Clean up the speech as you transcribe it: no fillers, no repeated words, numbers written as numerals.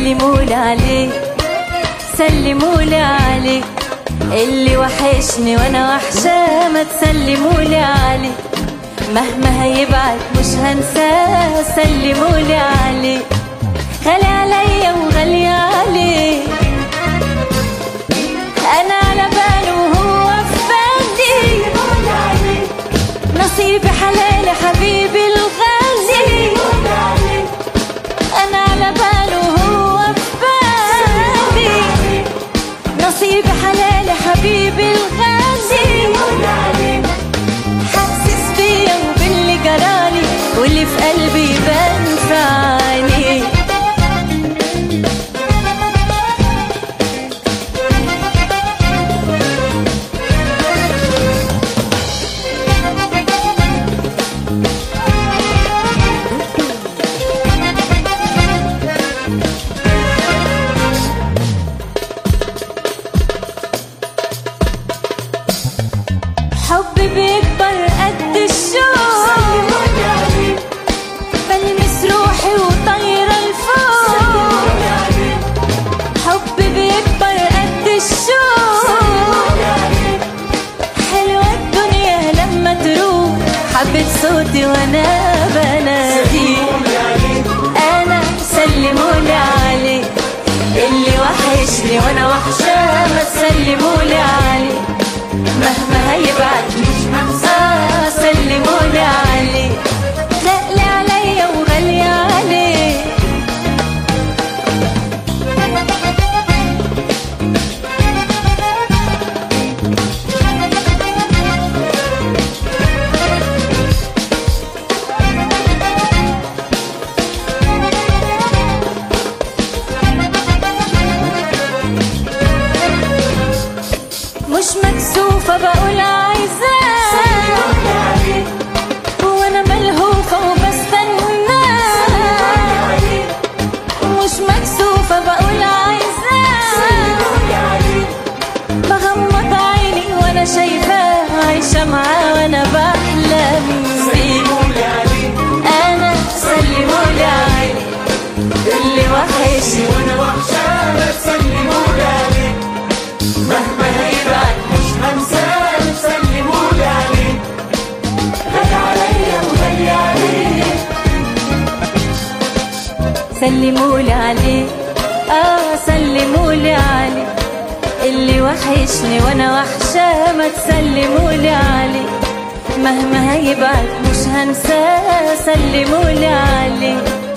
سلمولي عليه، سلمولي عليه اللي وحشني وانا وحشاه، ما تسلمولي عليه مهما هيبعد مش هنساه، سلمولي عليه غالي عليا وغالي عليه، انا على باله وهو في بالي، نصيبي حلالي حبيبي الغالي، انا على باله وهو في بالي، نصيبي حلالي حبيبي الغالي، حاسس بيا وباللي جرالي واللي في قلبي يبان في عيني. حبي بيكبر قد الشوق، بلمس روحي وطايرة لفوق، حبي بيكبر قد الشوق، حلوة الدنيا لما تروح، حبيت صوتي وانا بنادي، انا سلمولي عليه اللي وحشني وانا وحشاه، ما تسلمولي عليه مهما هيبعد مش هنساه، سلمولي عليه غالي عليا وغالي عليه. مش مكسوفة بقول عايزاه، وانا ملهوفة وبستناه، مش مكسوفة بقول عايزاه، بغمض عيني وانا شايفاه، عايشة معاه وانا بحلم بيه، انا سلمولي عليه اللي وحشني وانا وحشاه، ما تسلمولي عليه مهما هيبعد مش هنساه، سلمولي عليه غالي عليا وغالي عليه، سلمولي عليه سلمولي عليه اللي وحشني وانا وحشاه، ما تسلمولي عليه مهما هيبعد مش هنساه، سلمولي عليه.